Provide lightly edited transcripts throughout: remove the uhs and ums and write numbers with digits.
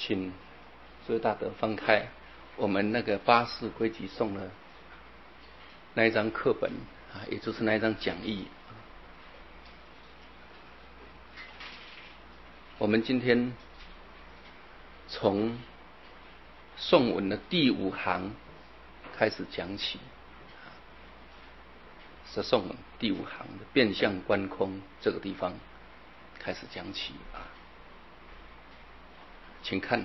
请诸位大德翻开我们那个八事规矩送的那一张课本啊，也就是那一张讲义。我们今天从颂文的第5行开始讲起，是颂文第5行的变相观空这个地方开始讲起啊。请看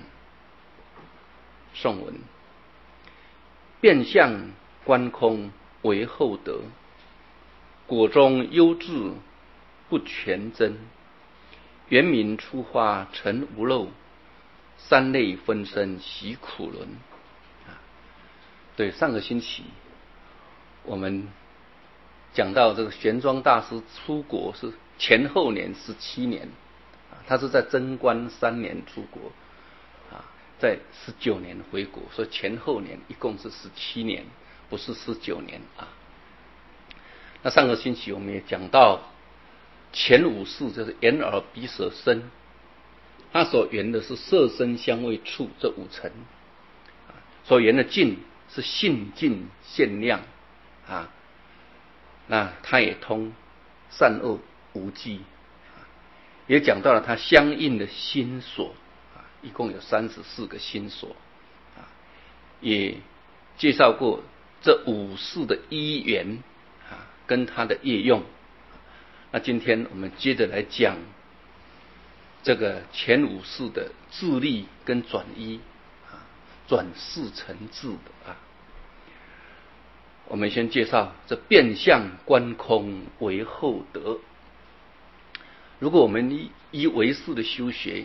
颂文：变相观空为后得，果中优质不全真，原名初发成无漏，三类分身习苦轮。对，上个星期我们讲到这个玄奘大师出国是前后年17年，他是在贞观3年出国，在19年回国，所以前后年一共是17年，不是19年啊。那上个星期我们也讲到前5识，就是眼耳鼻舌身，它所缘的是色声香味触这5层，所缘的境是性境限量啊。那它也通善恶无记，也讲到了它相应的心所，一共有34个心所，也介绍过这5识的依缘跟它的业用。那今天我们接着来讲这个前5识的自力跟转依，转世成智的。我们先介绍这变相观空为后得。如果我们依唯识的修学，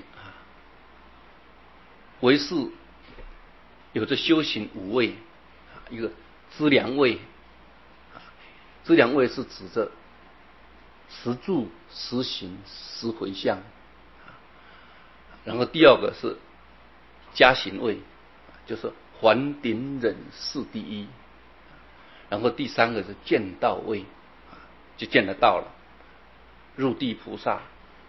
唯识有着修行5位，一个资粮位，资粮位是指着10住、10行、10回向，然后第2个是加行位，就是还顶忍世第一，然后第3个是见道位，就见得到了入地菩萨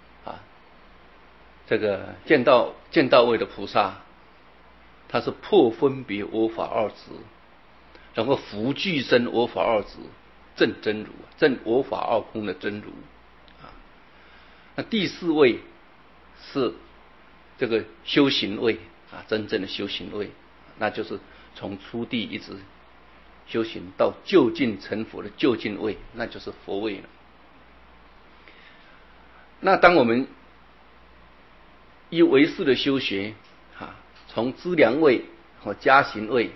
这个见道位的菩萨，他是破分别我法2执，然后伏具身我法2执，证真如，证我法2空的真如。那第4位是这个修行位真正的修行位，那就是从初地一直修行到究竟成佛的究竟位，那就是佛位了。那当我们依唯识的修学，从资粮位和加行位，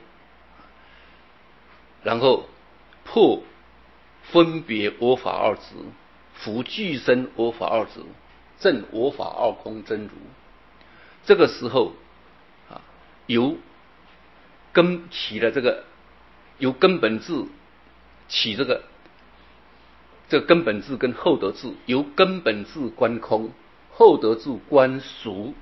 然后破分别我法2执，伏具身我法2执，证我法2空真如。这个时候由根起了这个，由根本智起这个根本智跟后得智，由根本智观空，后得智观俗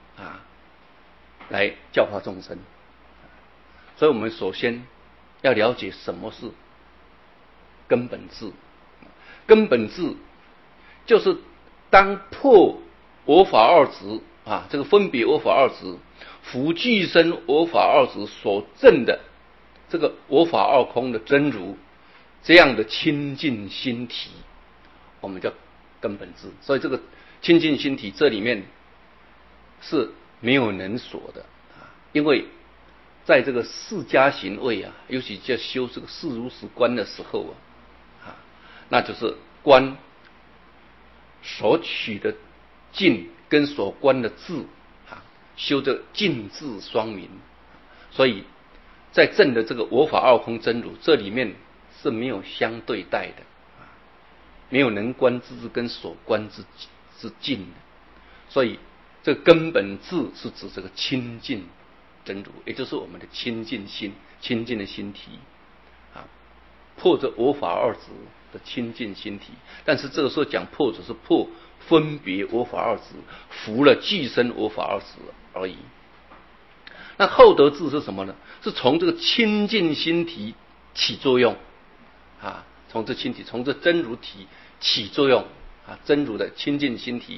来教化众生。所以我们首先要了解什么是根本智。根本智就是当破我法2执这个分别我法2执，伏具身我法2执所证的这个我法2空的真如，这样的清净心体，我们叫根本智。所以这个清净心体这里面是没有能所的，因为在这个四加行位尤其在修这个四如实观的时候那就是观所取的境跟所观的智修这境智双明。所以在证的这个我法2空真如，这里面是没有相对待的，没有能观之智跟所观之境的。所以这个根本智是指这个清净真如，也就是我们的清净心，清净的心体破着我法2执的清净心体。但是这个时候讲破，只是破分别我法2执，伏了具身我法2执而已。那后得智是什么呢？是从这个清净心体起作用从这清体，从这真如体起作用真如的清净心体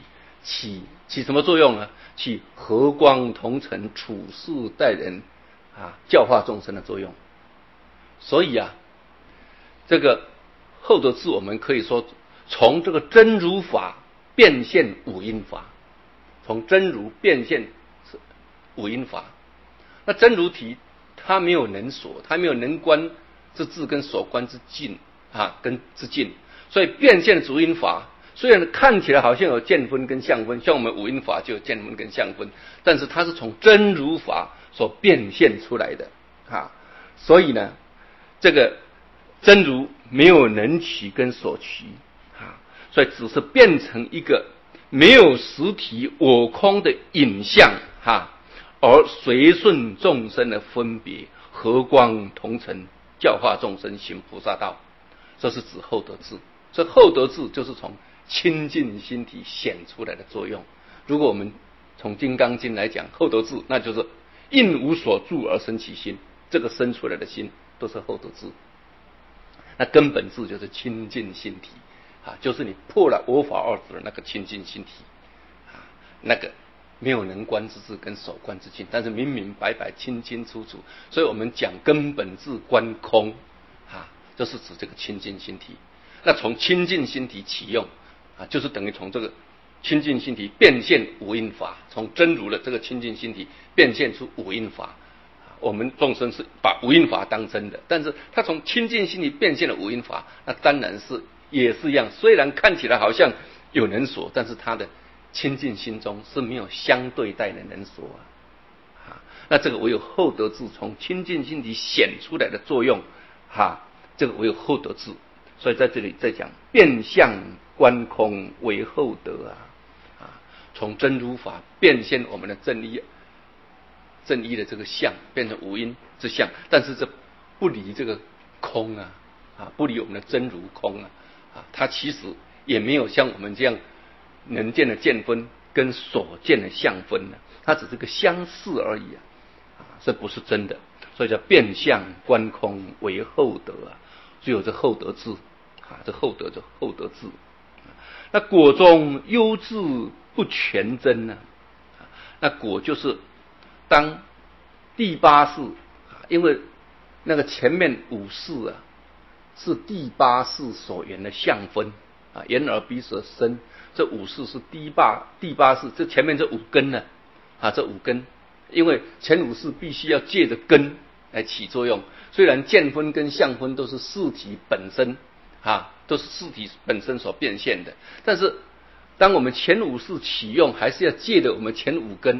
起什么作用呢？起和光同尘、处事待人教化众生的作用。所以这个厚德智，我们可以说从这个真如法变现五因法，从真如变现五因法。那真如体它没有能所，它没有能观之智跟所观之境跟之境，所以变现的五因法虽然看起来好像有见分跟相分，像我们五因法就有见分跟相分，但是它是从真如法所变现出来的所以呢，这个真如没有能取跟所取所以只是变成一个没有实体我空的影像而随顺众生的分别，和光同尘，教化众生行菩萨道，这是指厚德智。所以厚德智就是从清净心体显出来的作用。如果我们从金刚经来讲厚德智，那就是应无所住而生其心，这个生出来的心都是厚德智。那根本智就是清净心体就是你破了我法二执的那个清净心体那个没有能观之智跟所观之境，但是明明白白清清楚楚。所以我们讲根本智观空就是指这个清净心体。那从清净心体起用就是等于从这个清净心体变现五因法，从真如的这个清净心体变现出五因法。我们众生是把五因法当真的，但是他从清净心体变现了五因法，那当然是也是一样，虽然看起来好像有能所，但是他的清净心中是没有相对待的能所那这个唯有厚德智从清净心体显出来的作用这个唯有厚德智。所以在这里在讲变相观空为厚德从真如法变现我们的正义的这个相，变成五因之相，但是这不离这个空不离我们的真如空它其实也没有像我们这样能见的见分跟所见的相分它只是个相似而已这不是真的。所以叫变相观空为厚德只有这厚德智这厚德就厚德智。那果中优智不全真那果就是当第八识因为那个前面五识是第八识所缘的相分眼耳鼻舌身，这五识是第八识，这前面这五根这五根，因为前五识必须要借着根来起作用。虽然见分跟相分都是识体本身都是识体本身所变现的，但是当我们前五识起用，还是要借着我们前五根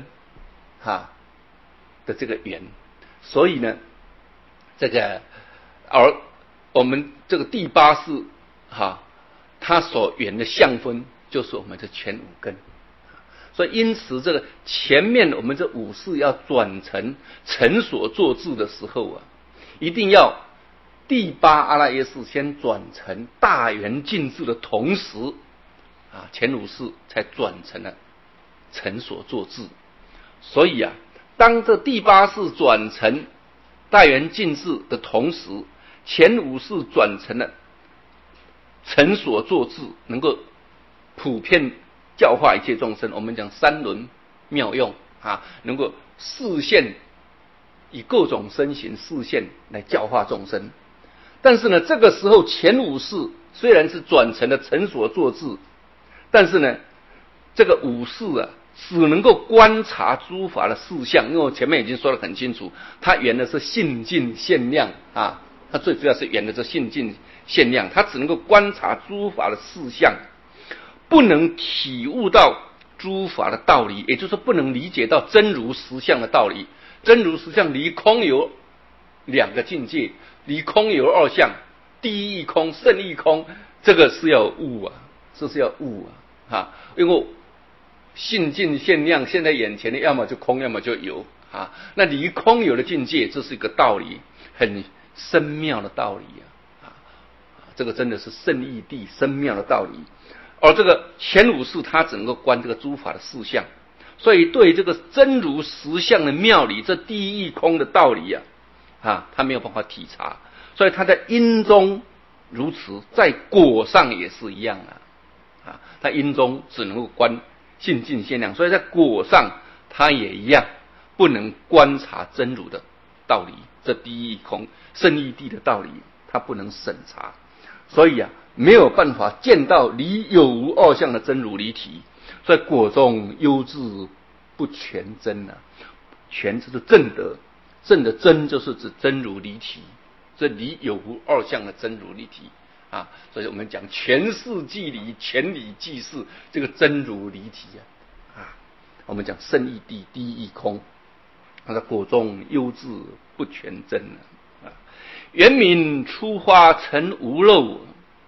的这个缘。所以呢，这个而我们这个第八识它所缘的相分就是我们的前五根。所以因此这个前面我们这五识要转成成所作智的时候一定要第八阿赖耶识先转成大圆净智的同时前五识才转成了成所作智。所以当这第八识转成大圆净智的同时，前五识转成了成所作智，能够普遍教化一切众生。我们讲三轮妙用能够示现，以各种身形示现来教化众生。但是呢，这个时候前五识虽然是转成了成所作智，但是呢，这个五识只能够观察诸法的事相，因为我前面已经说得很清楚，它缘的是性净限量它最主要是缘的是性净限量，它只能够观察诸法的事相，不能体悟到诸法的道理，也就是不能理解到真如实相的道理。真如实相离空有两个境界，离空有二相，第一义空、胜义空，这个是要悟这是要悟因为性净限量，现在眼前的要么就空，要么就有那离空有的境界，这是一个道理，很深妙的道理这个真的是胜义谛深妙的道理。而这个前五识它只能够观这个诸法的事相，所以对这个真如实相的妙理，这第一义空的道理他没有办法体察，所以他在因中如此，在果上也是一样他因中只能够观性尽限量，所以在果上它也一样，不能观察真如的道理，这第一义空圣义谛的道理，它不能审查，所以没有办法见到离有无二相的真如离体，所以果中幽智不全真全就是正德，正的真就是指真如离体，这离有无二相的真如离体所以我们讲全事即离，全理即事，这个真如离体我们讲圣义谛第一义空，它的果中幽智不全真原名初发成无漏，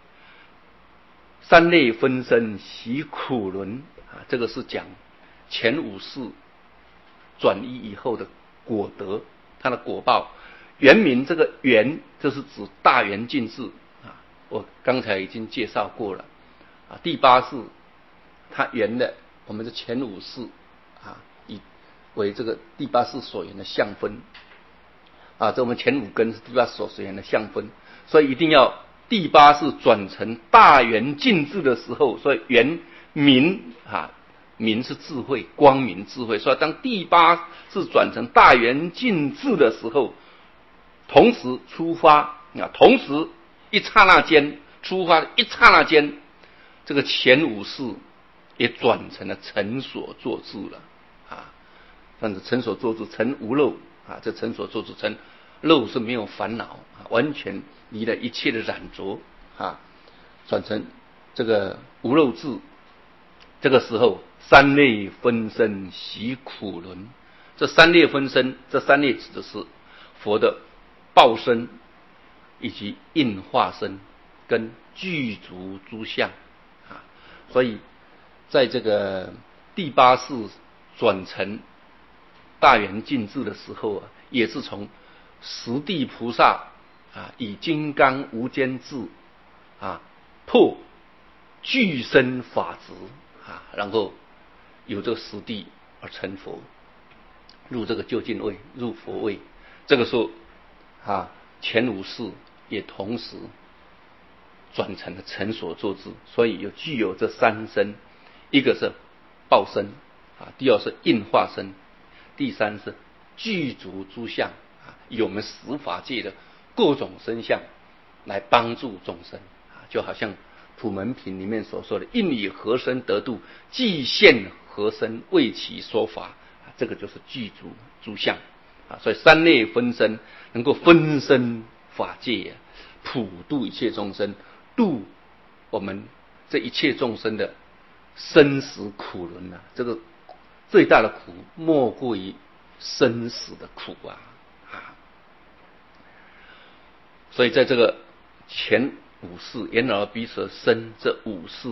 三类分身习苦轮这个是讲前五世转依以后的果德，它的果报。原名这个圆就是指大圆净智我刚才已经介绍过了第八世它圆的我们的前五世以为这个第八世所缘的相分这我们前五根是第八世所缘的相分，所以一定要第八世转成大圆净智的时候，所以圆明明是智慧，光明智慧，所以当第八世转成大圆净智的时候，同时出发同时一刹那间出发的一刹那间，这个前五世也转成了成所作智了但是成所作智成无漏这成所作智成漏是没有烦恼完全离了一切的染着转成这个无漏智。这个时候三类分身习苦轮，这三类分身，这三类指的是佛的报身以及应化身跟具足诸相所以在这个第八世转成大圆净智的时候也是从十地菩萨以金刚无间智破具身法执然后有这个实地而成佛，入这个究竟位，入佛位。这个时候前五世也同时转成了成所作智，所以具有这三身，一个是报身第二是应化身，第三是具足诸相以我们十法界的各种身相来帮助众生就好像普门品里面所说的应以何身得度，即现何身为其说法这个就是具足诸相所以三类分身能够分身法界普度一切众生，度我们这一切众生的生死苦轮这个最大的苦莫过于生死的苦所以在这个前五世眼耳鼻舌身这五世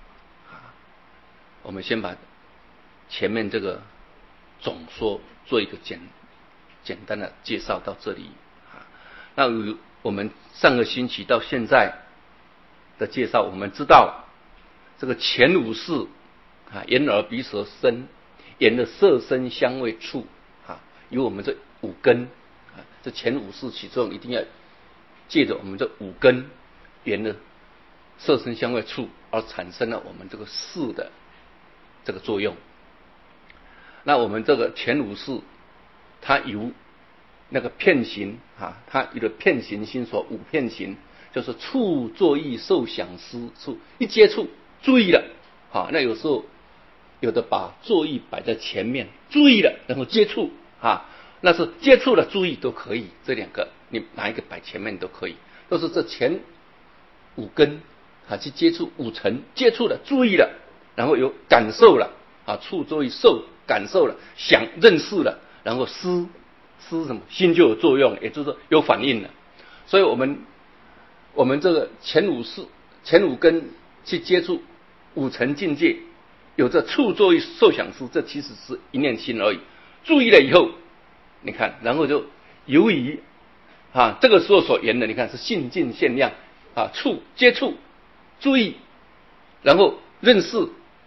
我们先把前面这个总说做一个简单的介绍到这里那我们上个星期到现在的介绍，我们知道这个前五世眼耳鼻舌身眼的色声香味触有我们这五根这前五世其中一定要借着我们这五根眼的色声香味触而产生了我们这个识的这个作用。那我们这个前五识它由那个片行它有个片行心所五片行，就是触作意受想思触，一接触注意了那有时候有的把作意摆在前面，注意了然后接触那是接触了注意都可以，这两个你哪一个摆前面都可以，都是这前五根去接触五尘，接触了注意了然后有感受了触作意受感受了想认识了，然后思什么心就有作用，也就是说有反应了。所以我们这个前五根去接触五尘境界，有这触作意受想思，这其实是一念心而已。注意了以后你看然后就由于这个时候所言的你看是性尽限量触接触注意然后认识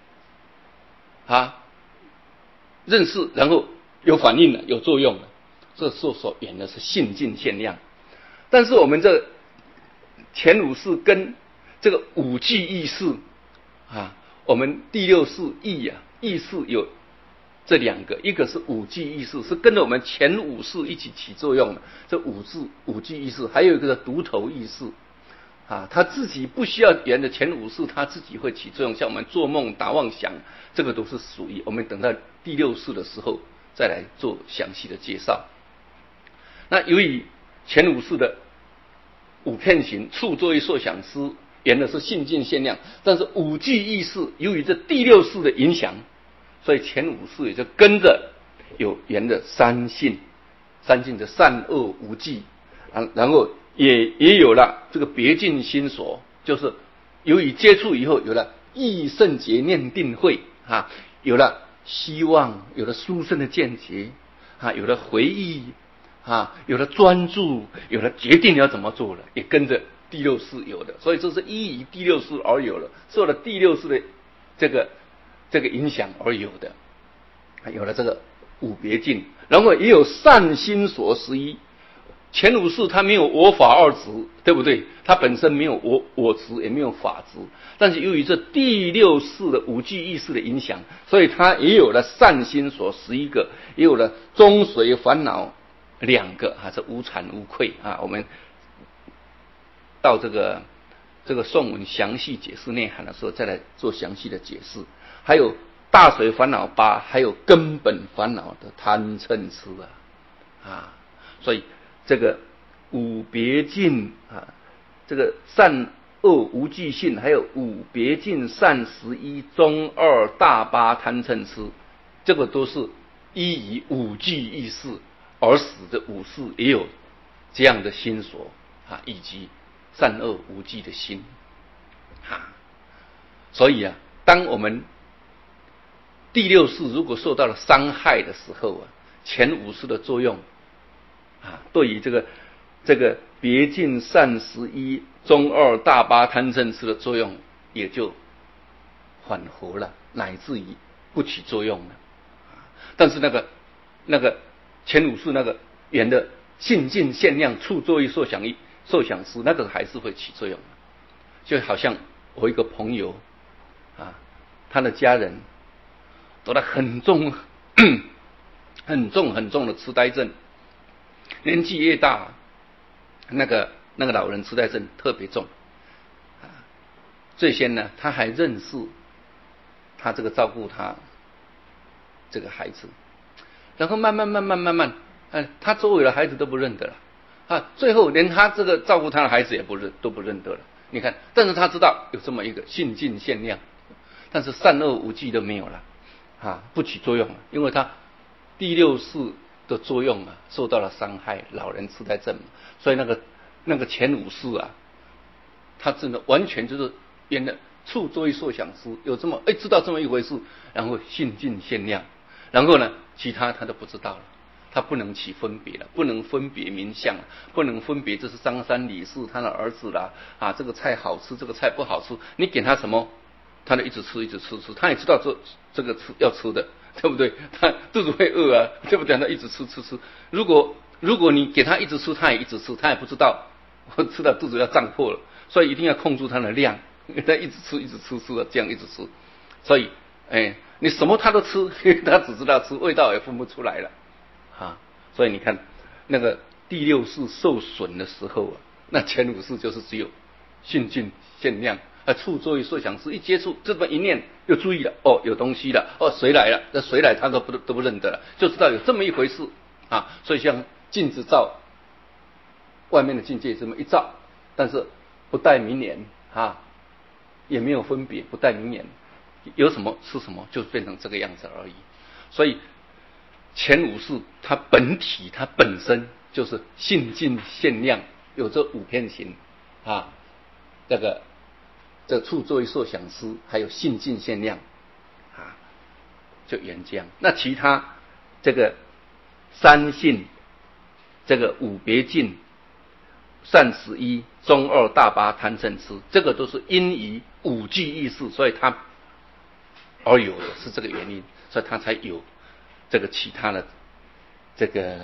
认识然后有反应了有作用了，这时候所言的是性尽限量。但是我们这前五识跟这个五具意识我们第六识意意识有这两个，一个是五际意识，是跟着我们前五识一起起作用的，这五际意识，还有一个独头意识啊，他自己不需要沿着前五识，他自己会起作用。像我们做梦、打妄想，这个都是属于我们等到第六识的时候再来做详细的介绍。那由于前五识的五片形触作意受想思沿的是性境限量，但是五际意识由于这第六识的影响，所以前五识也就跟着有沿的三性的善恶无记啊，然后也有了这个别境心所，就是由于接触以后有了意圣洁念定慧啊，有了希望，有了殊胜的见解啊，有了回忆啊，有了专注，有了决定要怎么做了，也跟着第六识有的，所以这是依于第六识而有了，受了第六识的这个影响而有的，有了这个五别境，然后也有善心所11。前五识它没有我法二执，对不对？它本身没有我执，也没有法执，但是由于这第六识的五际意识的影响，所以它也有了善心所11个，也有了终随烦恼2个啊，这无惭无愧啊。我们到这个颂文详细解释内涵的时候，再来做详细的解释。还有大随烦恼8，还有根本烦恼的贪嗔痴啊，所以这个五别境啊，这个善恶无记性，还有五别境善11中二大8贪嗔痴，这个都是依于五际意识而使的五识也有这样的心所啊，以及善恶无记的心啊。所以啊，当我们第六识如果受到了伤害的时候啊，前五识的作用啊，对于这个别境善11中二大8贪嗔痴的作用也就缓和了，乃至于不起作用了。但是那个前五识那个缘的性境限量触作意受想思，那个还是会起作用的。就好像我一个朋友啊，他的家人得了很重的痴呆症，年纪越大，那个老人痴呆症特别重啊。最先呢，他还认识他这个照顾他这个孩子，然后慢慢，他周围的孩子都不认得了啊，最后连他这个照顾他的孩子也都不认得了。你看，但是他知道有这么一个性境限量，但是善恶无记都没有了啊，不起作用了，因为他第六识的作用啊受到了伤害，老人痴呆症，所以那个前五识啊，他真的完全就是变得触作意受想思，有这么知道这么一回事，然后性境限量，然后呢其他他都不知道了，他不能起分别了，不能分别名相，不能分别这是张三李四他的儿子啦啊，这个菜好吃，这个菜不好吃，你给他什么，他就一直吃，他也知道这个吃要吃的，对不对？他肚子会饿啊，对不对？他一直吃。如果你给他一直吃，他也一直吃，他也不知道我吃到肚子要胀破了，所以一定要控制他的量，他一直吃的这样一直吃，所以你什么他都吃，他只知道吃，味道也分不出来了啊。所以你看那个第六识受损的时候啊，那前五识就是只有性境限量触作意受想思，一接触这么一念又注意了，有东西了，谁来了，那谁来他都不认得了，就知道有这么一回事啊。所以像镜子照外面的境界这么一照，但是不带明眼啊，也没有分别，不带明眼，有什么是什么，就变成这个样子而已。所以前五识它本体它本身就是性境限量，有这五片形啊，这触作意受想思，还有性境限量啊，就原这样。那其他这个三性，这个五别境，善11中二大8贪嗔痴，这个都是因于五际意识，所以它而有的，是这个原因，所以它才有这个其他的这个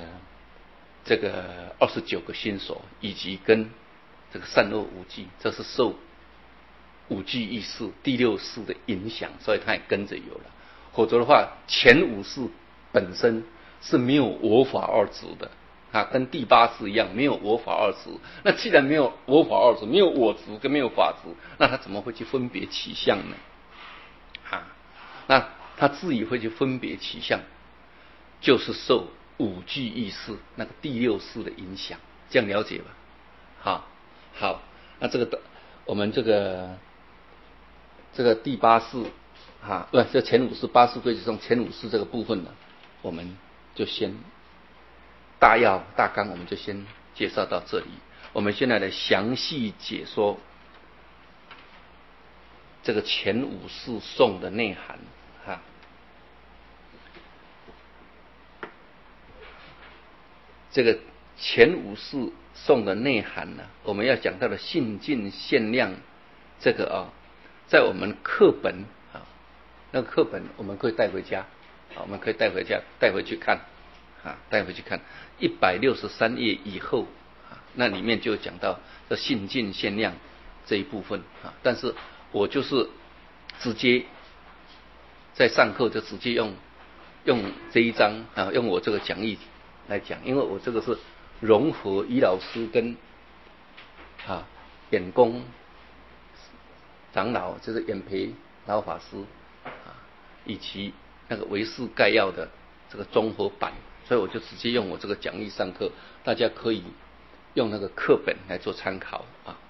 29个心所，以及跟这个善恶无记，这是受五际意识第六识的影响，所以它也跟着有了。 否则的话，前五识本身是没有我法二执的啊，跟第八识一样没有我法二执。那既然没有我法二执，没有我执跟没有法执，那他怎么会去分别起相呢？啊，那他自己会去分别起相，就是受五具意识那个第六识的影响，这样了解吧？好，那这个我们这个第八识啊，不，这前五识八识规矩中前五识这个部分呢，我们就先大要大纲，我们就先介绍到这里。我们现在来详细解说这个前五识颂的内涵哈。这个前五识颂的内涵呢，我们要讲到的性尽限量，这个在我们课本啊，那个课本我们可以带回家，我们可以带回去看带回去看163页以后那里面就讲到这性尽限量这一部分但是我就是直接在上课就直接用这一章用我这个讲义来讲，因为我这个是融合于老师跟演功长老，就是演培老法师以及那个唯识概要的这个综合版，所以我就直接用我这个讲义上课，大家可以用那个课本来做参考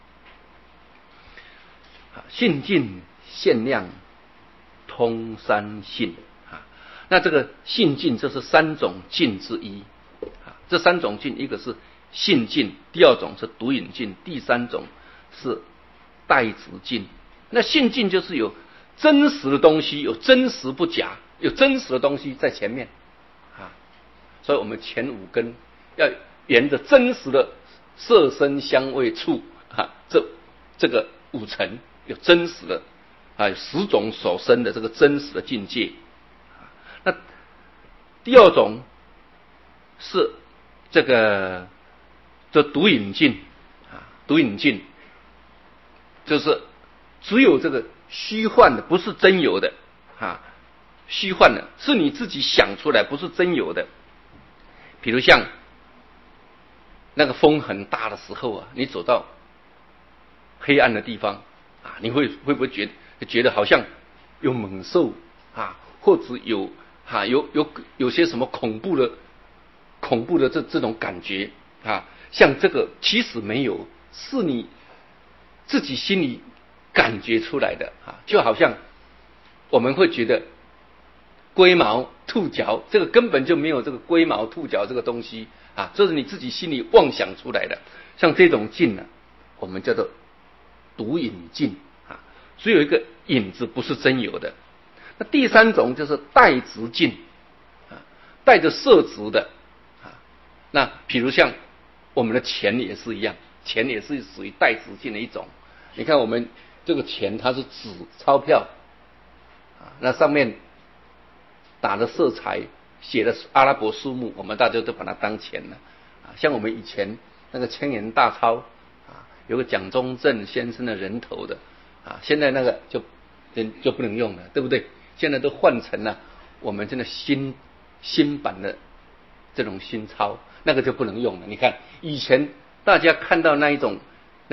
性尽限量通三性那这个性尽这是三种尽之一这三种尽，一个是性尽，第二种是独隐尽，第三种是代执尽。那性尽就是有真实的东西，有真实不假，有真实的东西在前面所以我们前五根要沿着真实的色声香味触这个五层有真实的有10种所生的这个真实的境界那第二种是这个独隐尽独隐尽就是只有这个虚幻的，不是真有的虚幻的是你自己想出来，不是真有的。比如像那个风很大的时候你走到黑暗的地方你会不会觉得好像有猛兽或者有些什么恐怖的这种感觉像这个其实没有，是你自己心里感觉出来的就好像我们会觉得龟毛兔角，这个根本就没有这个龟毛兔角这个东西这是你自己心里妄想出来的。像这种尽呢，我们叫做独隐尽只有一个影子，不是真有的。那第三种就是代执尽带着色执的那比如像我们的钱也是一样，钱也是属于代执尽的一种。你看我们这个钱它是纸钞票那上面打的色彩写的阿拉伯数目，我们大家都把它当钱了像我们以前那个千元大钞有个蒋中正先生的人头的现在那个就不能用了，对不对？现在都换成了我们真的新版的这种新钞，那个就不能用了。你看以前大家看到那种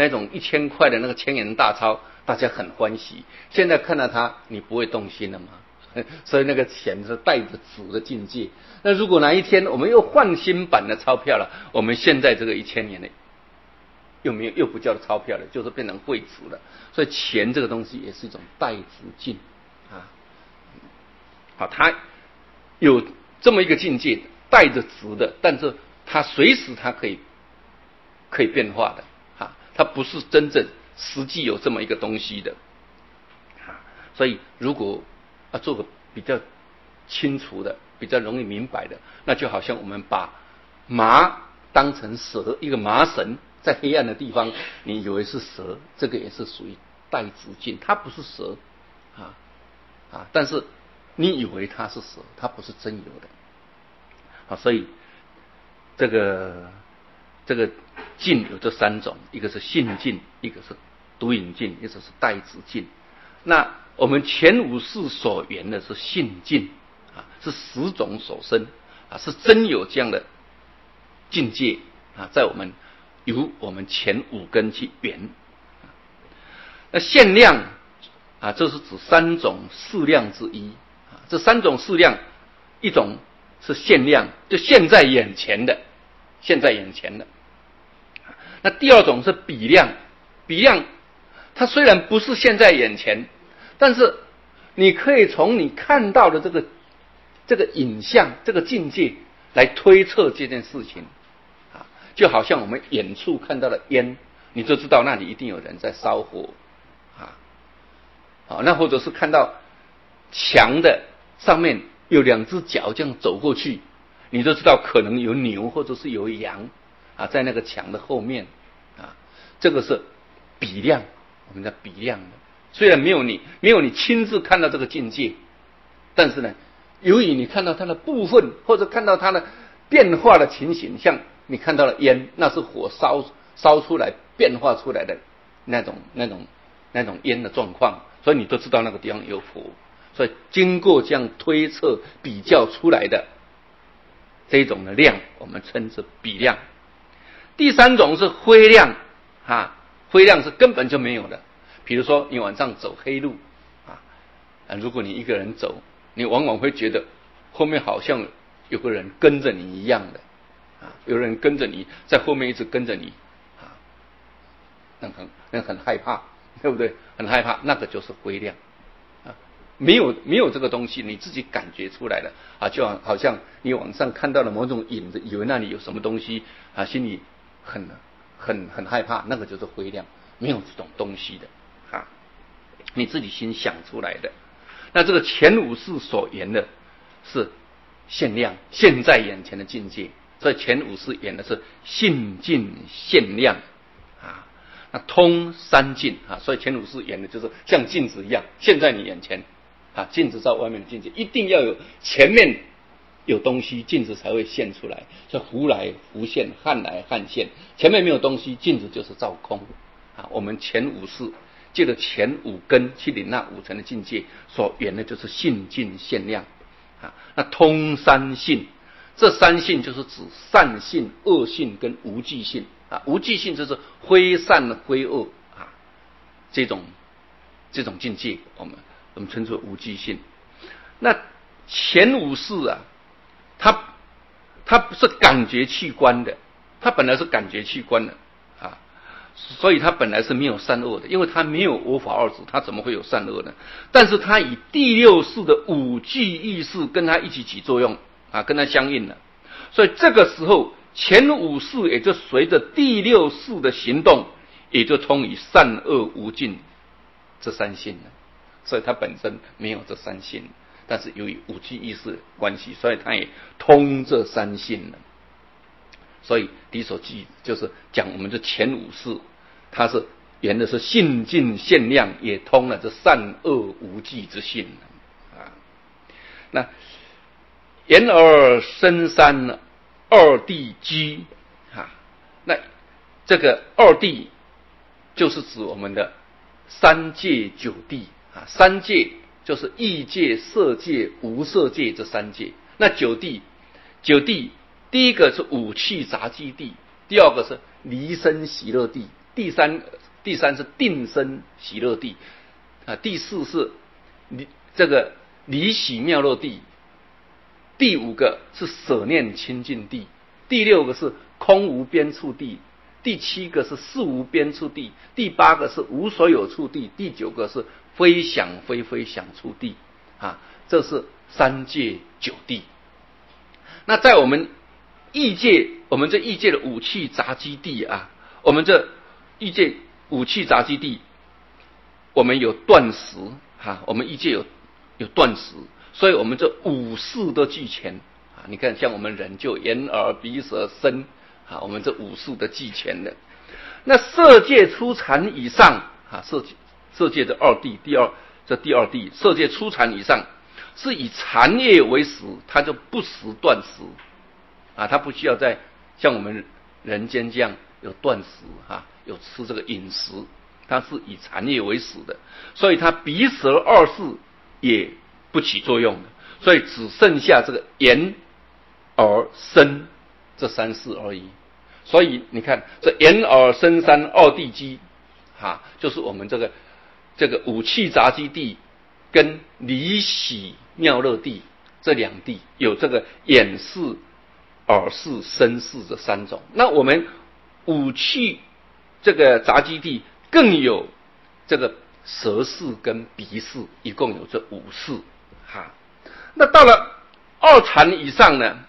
1000块的那个千元大钞，大家很欢喜，现在看到它你不会动心了吗？所以那个钱是带着纸的境界。那如果哪一天我们又换新版的钞票了，我们现在这个1000年的又不叫钞票了，就是变成废纸了。所以钱这个东西也是一种代执尽它有这么一个境界，带着值的，但是它随时它可以变化的它不是真正实际有这么一个东西的所以如果做个比较清楚的、比较容易明白的，那就好像我们把麻当成蛇，一个麻绳在黑暗的地方，你以为是蛇，这个也是属于带直径，它不是蛇但是你以为它是蛇，它不是真有的所以这个尽有这3种，一个是性尽，一个是独隐尽，一个是代直尽。那我们前五世所缘的是性境啊，是十种所生啊，是真有这样的境界啊，在我们由我们前五根去缘。那限量啊，这是指三种事量之一啊。这三种事量，一种是限量，就现在眼前的，现在眼前的。那第二种是比量，比量它虽然不是现在眼前，但是你可以从你看到的这个影像、这个境界来推测这件事情啊，就好像我们远处看到的烟，你就知道那里一定有人在烧火啊。好，那或者是看到墙的上面有两只脚这样走过去，你就知道可能有牛或者是有羊啊，在那个墙的后面啊，这个是比量，我们叫比量的。虽然没有你亲自看到这个境界，但是呢，由于你看到它的部分，或者看到它的变化的情形，像你看到了烟，那是火烧出来变化出来的那种烟的状况，所以你都知道那个地方有火。所以经过这样推测比较出来的这种的量，我们称之比量。第三种是灰量啊，灰量是根本就没有的。比如说你晚上走黑路啊，如果你一个人走，你往往会觉得后面好像有个人跟着你一样的啊，有人跟着你在后面一直跟着你啊，那很害怕，对不对？很害怕，那个就是灰量啊，没有这个东西，你自己感觉出来的啊，就好像你网上看到了某种影子，以为那里有什么东西啊，心里很害怕，那个就是灰量，没有这种东西的啊，你自己心想出来的。那这个前五世所言的是限量，现在眼前的境界，所以前五世言的是性境限量啊。那通三境啊，所以前五世言的就是像镜子一样，现在你眼前啊，镜子照外面的境界，一定要有前面有东西，镜子才会现出来，所以忽来忽现，汉来汉现。前面没有东西，镜子就是照空啊。我们前五世借着前五根去领那五层的境界，所缘的就是性境限量啊。那通三性，这三性就是指善性、恶性跟无记性啊。无记性就是非善非恶啊，这种境界，我们称之为无记性。那前五世啊，它不是感觉器官的，它本来是感觉器官的啊，所以它本来是没有善恶的，因为它没有我法二执，它怎么会有善恶呢？但是它以第六世的五具意识跟它一起起作用啊，跟它相应了，所以这个时候前五世也就随着第六世的行动，也就通以善恶无尽这三性了，所以它本身没有这三性，但是由于五具意识的关系，所以它也通这三性了。所以第一首偈就是讲我们这前五世，它是圆的是性境限量，也通了这善恶无记之性啊。那言而深山二地居啊，那这个二地就是指我们的三界九地啊，三界就是意界、色界、无色界这三界。那九地第一个是五趣杂居地，第二个是离生喜乐地，第三是定生喜乐地啊，第四是这个离喜妙乐地，第五个是舍念清净地，第六个是空无边处地，第七个是事无边处地，第八个是无所有处地，第九个是非想非非想处地啊，这是三界九地。那在我们异界，我们这异界的五趣杂居地啊，我们这异界五趣杂居地，我们有断食啊，我们异界有断食，所以我们这五事都俱全啊。你看，像我们人就眼耳鼻舌身啊，我们这五事都俱全的。那色界初禅以上啊，色界的二地，第二地，色界初禅以上是以禅业为食，它就不食断食啊，它不需要在像我们人间这样有断食啊，有吃这个饮食它是以产业为始的，所以它鼻舌二识也不起作用的，所以只剩下这个眼耳身这三识而已。所以你看这眼耳身三二地机就是我们这个五气杂基地跟离喜妙乐地这两地有这个眼识、耳识、身识这三种。那我们五气这个杂基地更有这个舌识跟鼻识，一共有这五识那到了二禅以上呢，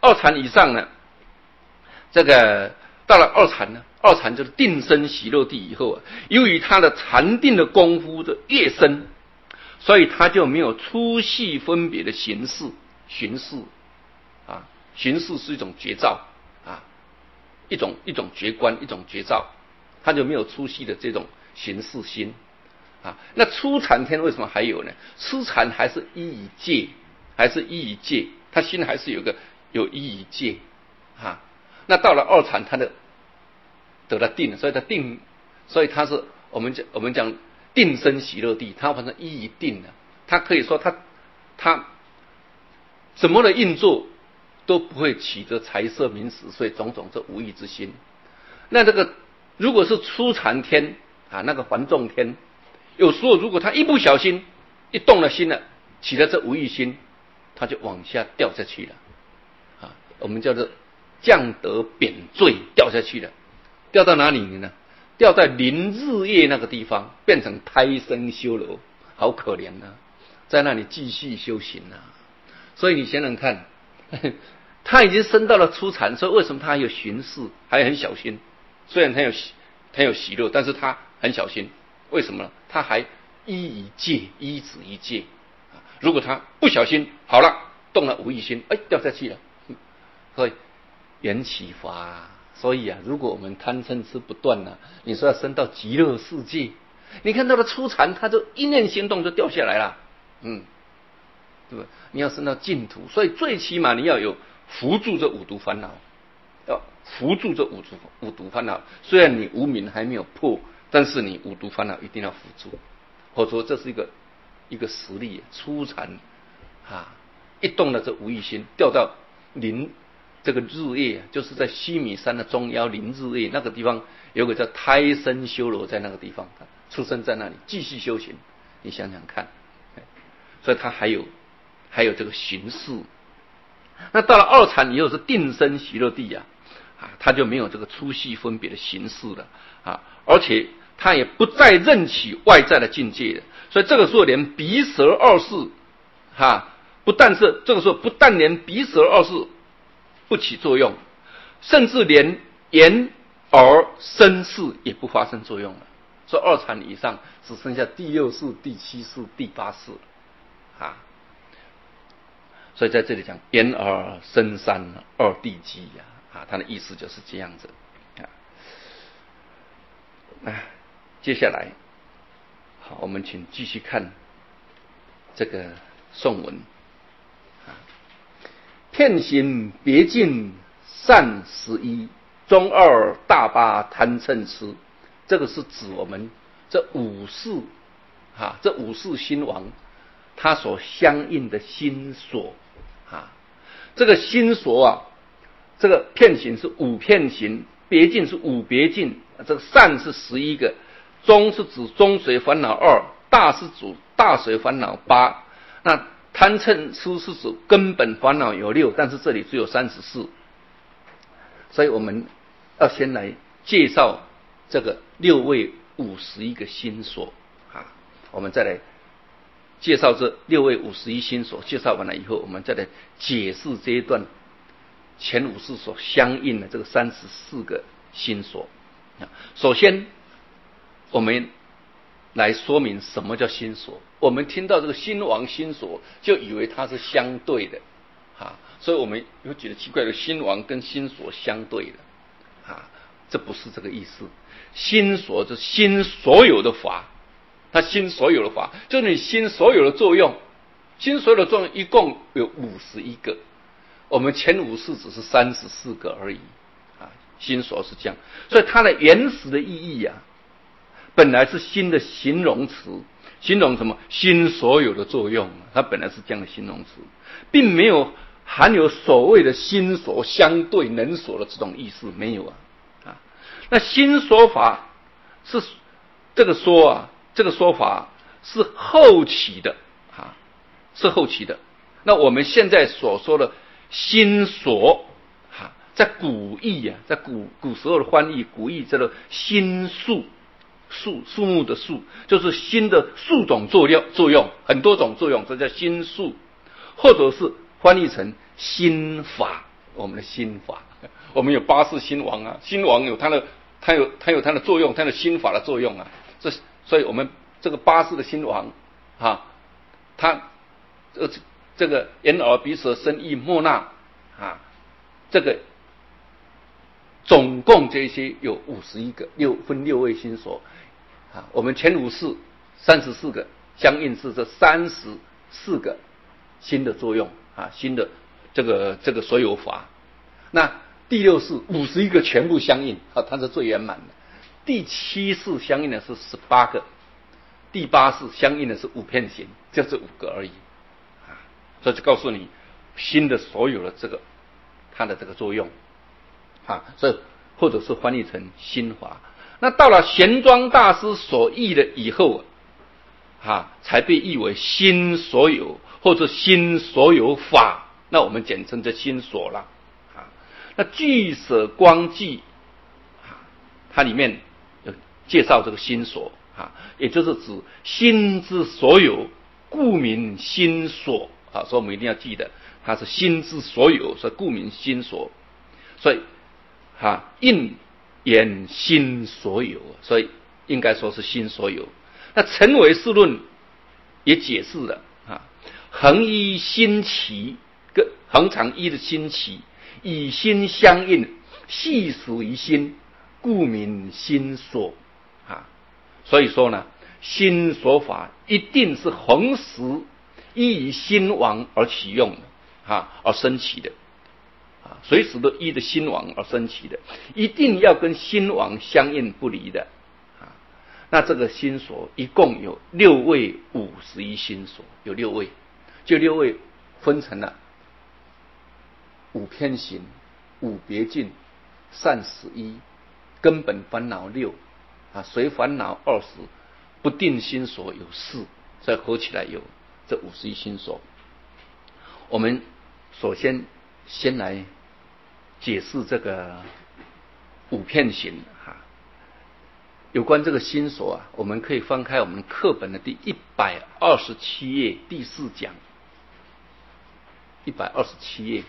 这个到了二禅呢，二禅就是定身喜乐地以后由于他的禅定的功夫的越深，所以他就没有粗细分别的形式巡视巡视是一种觉照一种觉观，一种觉照，他就没有粗细的这种形式心那初禅天为什么还有呢？初禅还是依于戒，他心还是有依于戒那到了二禅，他的得了定，所以他是我们讲定身喜乐地，他反正依于定他可以说他怎么的运作都不会起着财色名食睡种种这无义之心。那这个如果是初禅天那个还众天，有时候如果他一不小心一动了心了，起了这无义心，他就往下掉下去了我们叫做降德贬罪，掉下去了。掉到哪里呢？掉在临日夜那个地方，变成胎生修罗，好可怜在那里继续修行所以你想想看他已经升到了初禅，所以为什么他还有巡视，还很小心？虽然他有喜乐，但是他很小心。为什么呢？他还依于戒，依止于戒如果他不小心好了动了无义心，掉下去了所以缘起法所以如果我们贪嗔痴不断你说要升到极乐世界，你看到了初禅，他就一念心动就掉下来了对吧？你要升到净土，所以最起码你要有扶住这五毒烦恼，要扶住这五毒烦恼。虽然你无明还没有破，但是你五毒烦恼一定要扶住，或者说这是一个实力。初禅一动了这无义心，掉到临这个日夜就是在须弥山的中央临日夜那个地方，有个叫胎生修罗，在那个地方出生在那里继续修行。你想想看，所以他还有这个形式。那到了二禅以后是定身喜乐地他就没有这个粗细分别的形式了而且他也不再任起外在的境界了。所以这个时候连鼻舌二识不但是这个时候不但连鼻舌二识不起作用，甚至连眼耳身识也不发生作用了。所以二禅以上只剩下第六识、第七识、第八识所以在这里讲眼耳身三二地机它的意思就是这样子接下来好，我们请继续看这个颂文遍行别境善11，中二大八贪嗔痴。这个是指我们这五识这五识心王它所相应的心所这个心所这个遍行是五遍行，别境是五别境，这个善是11个，中是指中随烦恼2，大是指大随烦恼8。那贪嗔痴是指根本烦恼有6，但是这里只有34。所以我们要先来介绍这个6位51个心所我们再来介绍这6位51心所。介绍完了以后，我们再来解释这一段前五识所相应的这个34个心所首先我们来说明什么叫心所。我们听到这个心王心所就以为它是相对的所以我们有觉得奇怪的，心王跟心所相对的这不是这个意思。心所是心所有的法，它心所有的法就是你心所有的作用，心所有的作用一共有51个，我们前五识只是34个而已心所是这样。所以它的原始的意义本来是心的形容词，形容什么？心所有的作用，它本来是这样的形容词，并没有含有所谓的心所相对能所的这种意思，没有啊。那心所法是这个说法是后期的是后期的。那我们现在所说的心所在古义在古时候的翻译，古义叫做心术，树木的树，就是心的数种作用，很多种作用，这叫心术，或者是翻译成心法。我们的心法，我们有八识心王心王有它的作用，它的心法的作用所以我们这个八识的心王它这个眼耳鼻舌身意莫那这个总共这些有51个，分6位心所我们前五识34个，相应是这34个心的作用心的这个所有法。那第六识51个全部相应它是最圆满的。第七识相应的是18个，第八识相应的是5片形，就这5个而已所以就告诉你心的所有的这个它的这个作用所以或者是翻译成心法。那到了玄奘大师所译的以后才被译为心所有或者心所有法，那我们简称这心所了那俱舍光记它里面有介绍这个心所也就是指心之所有，故名心所所以我们一定要记得它是心之所有，所以故名心所。所以应言心所有，所以应该说是心所有。那陈唯识论也解释了恒一心齐，跟恒常一的心齐，以心相应，系属于心，故名心所所以说呢，心所法一定是恒时依于心王而起用的而生起的随时都依着心王而生起的，一定要跟心王相应不离的那这个心所一共有6位51心所，有6位，这6位分成了5偏行、5别境、善死1、根本烦恼6随烦恼20，不定心所有4，所以合起来有这51心所。我们首先来解释这个5片行有关这个心所我们可以翻开我们课本的第127页第4讲，127页。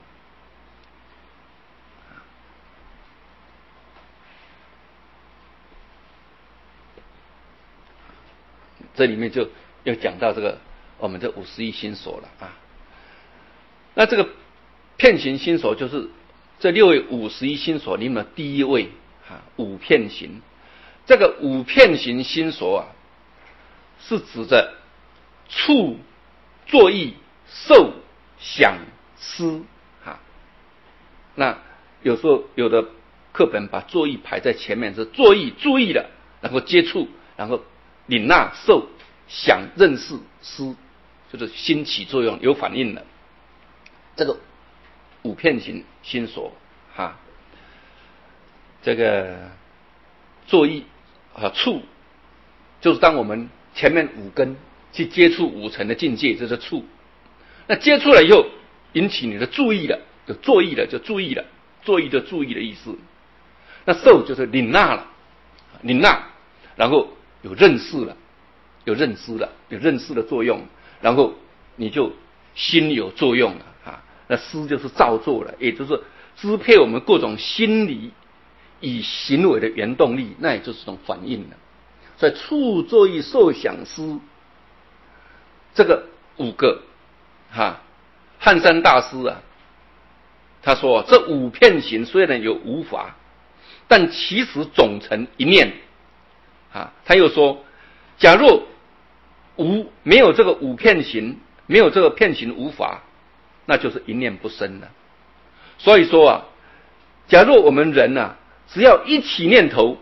这里面就要讲到这个我们这51心所了那这个片行心所就是这6位51心所里面的第一位5片行。这个5片行心所是指着触、作意、受、想、思那有时候有的课本把作意排在前面，是作意注意了，然后接触，然后领纳、受、想、认识、思，就是心起作用，有反应了。这个5片行心所这个作意触，就是当我们前面5根去接触5层的境界，这是触。那接触了以后，引起你的注意了，有作意了，就注意了，作意就注意的意思。那受就是领纳了，领纳，然后有认识了，有认知了，有认识的作用，然后你就心有作用了那思就是造作了，也就是支配我们各种心理以行为的原动力，那也就是一种反应了。所以触、作意、受、想、思这个5个汉山大师他说这5片行虽然有5法，但其实总成一念他又说，假若没有这个5片行，没有这个片行5法，那就是一念不生了。所以说假若我们人只要一起念头，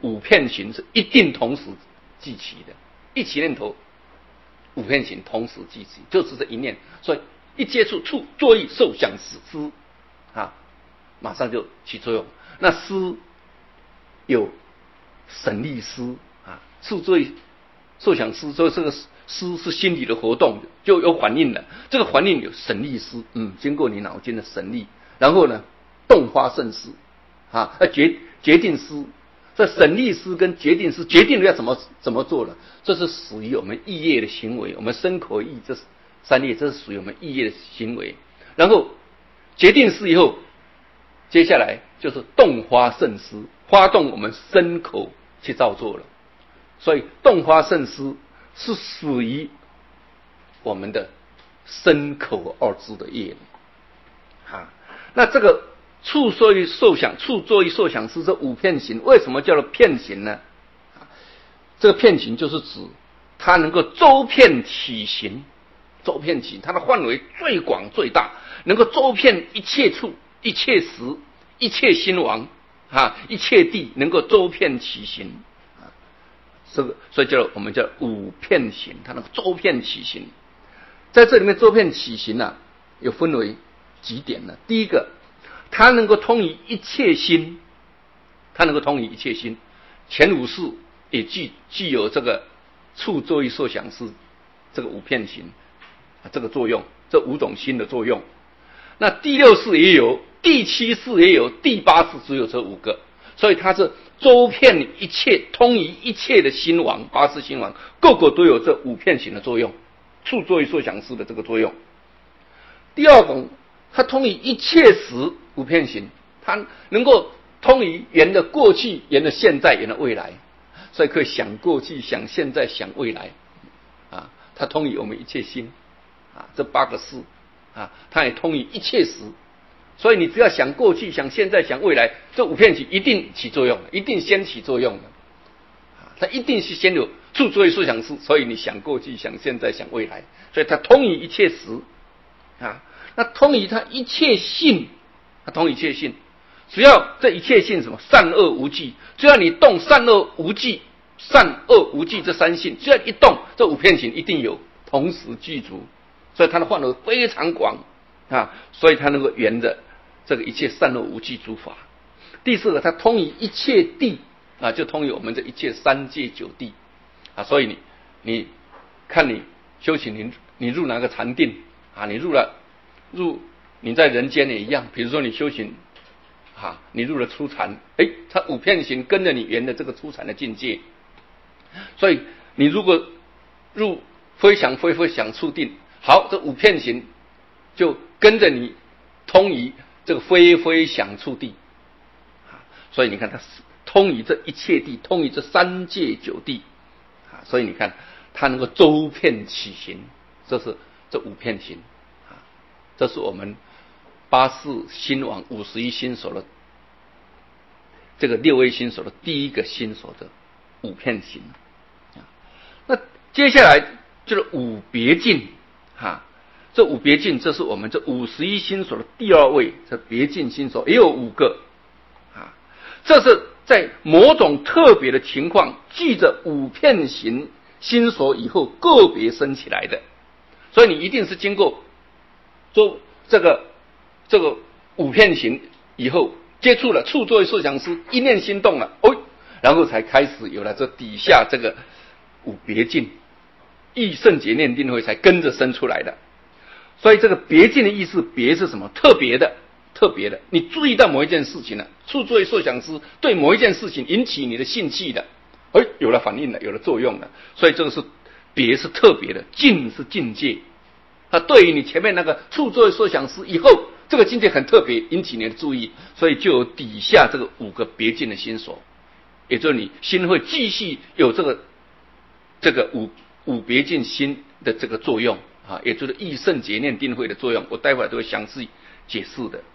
五片行是一定同时记起的，一起念头五片行同时记起，就是这一念。所以一接触触作意受想思啊，马上就起作用。那思有省力思啊，触作意受想思，所以这个思是心理的活动，就有反应了。这个反应有省力思，经过你脑筋的省力，然后呢，动发胜思啊，决定思。这省力思跟决定思，决定了要怎么做了，这是属于我们意业的行为。我们身口意这三业，这是属于我们意业的行为。然后决定思以后，接下来就是动发胜思，发动我们身口去造作了。所以动发胜思是属于我们的身口二支的业啊。那这个触作意受想，触作意受想思这五片行，为什么叫做片行呢？这个片行就是指它能够周遍体行，周遍体它的范围最广最大，能够周遍一切处、一切时、一切心王一切地，能够周遍体行这个，所以我们叫五片行，它能够周遍体行。在这里面周遍体行有分为几点呢？第一个，它能够通于一切心，它能够通于一切心。前五识也具有这个触作意受想思这个五片行这个作用，这五种心的作用。那第六识也有，第七识也有，第八识只有这五个，所以它是周遍一切，通于一切的心王，八识心王，个个都有这五片行的作用，触作意受想思的这个作用。第二种，它通于一切时五片行，它能够通于缘的过去、缘的现在、缘的未来，所以可以想过去、想现在、想未来它通于我们一切心这八个识它也通于一切时。所以你只要想过去、想现在、想未来，这五片行一定起作用，一定先起作用的它一定是先有触作意受想思，所以你想过去、想现在、想未来，所以它通于一切时那通于它一切性，它通于一切性。只要这一切性什么善恶无记，只要你动善恶无记、善恶无记这三性，只要一动，这五片行一定有同时具足，所以它的范围非常广所以它能够圆着这个一切善恶无记诸法。第四个，它通于一切地就通于我们这一切三界九地所以你看你修行，你入哪个禅定你你在人间也一样，比如说你修行你入了初禅，它五片行跟着你圆的这个初禅的境界。所以你如果入非想非非想处定，好，这五片行就跟着你通于这个非非想处地所以你看它通于这一切地，通于这三界九地所以你看它能够周遍起行，这是这五片行这是我们八识心王51心所的这个六位心所的第一个心所的五片行那接下来就是五别境这五别境，这是我们这51心所的第二位，这别境心所也有5个这是在某种特别的情况记着五片行心所以后个别生起来的。所以你一定是经过做这个五片行以后，接触了触作意受想思，一念心动了然后才开始有了这底下这个五别境，意胜解念定慧才跟着生出来的。所以这个别境的意思，别是什么？特别的，特别的。你注意到某一件事情了，触作意受想思对某一件事情引起你的兴趣的，有了反应了，有了作用了。所以这个是别，是特别的，境是境界。它对于你前面那个触作意受想思以后，这个境界很特别，引起你的注意，所以就有底下这个5个别境的心所，也就是你心会继续有这个五别境心的这个作用也就是意胜解念定慧的作用，我待会儿都会详细解释的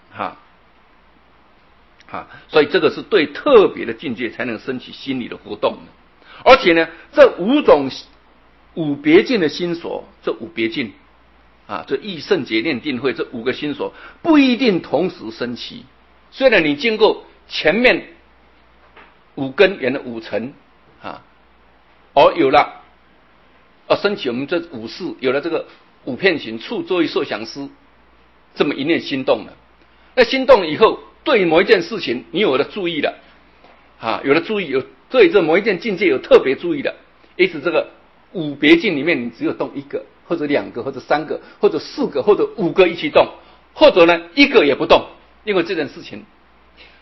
所以这个是对特别的境界才能升起心理的活动的。而且呢，这五别境的心所，这五别境这意胜解念定慧这5个心所不一定同时升起。虽然你经过前面五根圆了五尘啊，有了升起我们这五识，有了这个五遍行处作意受想思这么一念心动了。那心动了以后，对某一件事情你有了注意了有了注意，有对这某一件境界有特别注意的，因此这个五别境里面，你只有动一个，或者两个，或者三个，或者四个，或者五个一起动，或者呢一个也不动，因为这件事情